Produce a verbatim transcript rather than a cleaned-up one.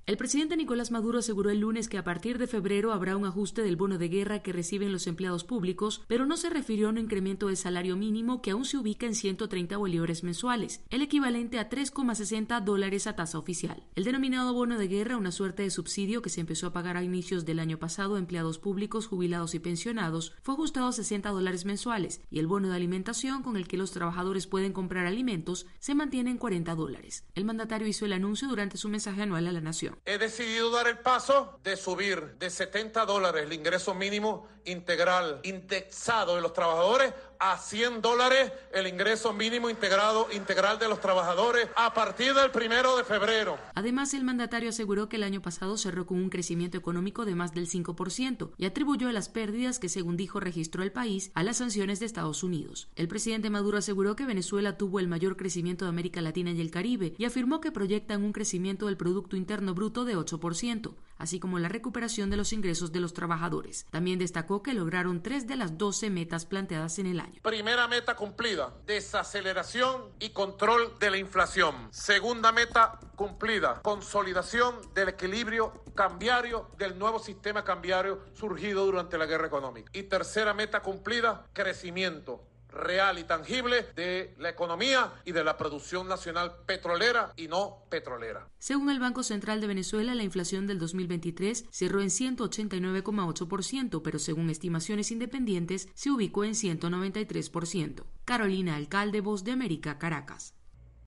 El presidente Nicolás Maduro aseguró el lunes que a partir de febrero habrá un ajuste del bono de guerra que reciben los empleados públicos, pero no se refirió a un incremento del salario mínimo que aún se ubica en ciento treinta bolívares mensuales, el equivalente a tres coma sesenta dólares a tasa oficial. El denominado bono de guerra, una suerte de subsidio que se empezó a pagar a inicios del año pasado a empleados públicos, jubilados y pensionados, fue ajustado a sesenta dólares mensuales, y el bono de alimentación con el que los trabajadores pueden comprar alimentos se mantiene en cuarenta dólares. El mandatario hizo el anuncio durante su mensaje anual a la nación. He decidido dar el paso de subir de setenta dólares el ingreso mínimo integral indexado de los trabajadores a cien dólares el ingreso mínimo integrado integral de los trabajadores a partir del primero de febrero. Además, el mandatario aseguró que el año pasado cerró con un crecimiento económico de más del cinco por ciento y atribuyó las pérdidas que, según dijo, registró el país a las sanciones de Estados Unidos. El presidente Maduro aseguró que Venezuela tuvo el mayor crecimiento de América Latina y el Caribe y afirmó que proyectan un crecimiento del Producto Interno Bruto de ocho por ciento, así como la recuperación de los ingresos de los trabajadores. También destacó que lograron tres de las doce metas planteadas en el año. Primera meta cumplida, desaceleración y control de la inflación. Segunda meta cumplida, consolidación del equilibrio cambiario del nuevo sistema cambiario surgido durante la guerra económica. Y tercera meta cumplida, crecimiento real y tangible de la economía y de la producción nacional petrolera y no petrolera. Según el Banco Central de Venezuela, la inflación del dos mil veintitrés cerró en ciento ochenta y nueve coma ocho por ciento, pero según estimaciones independientes se ubicó en ciento noventa y tres por ciento. Carolina Alcalde, Voz de América, Caracas.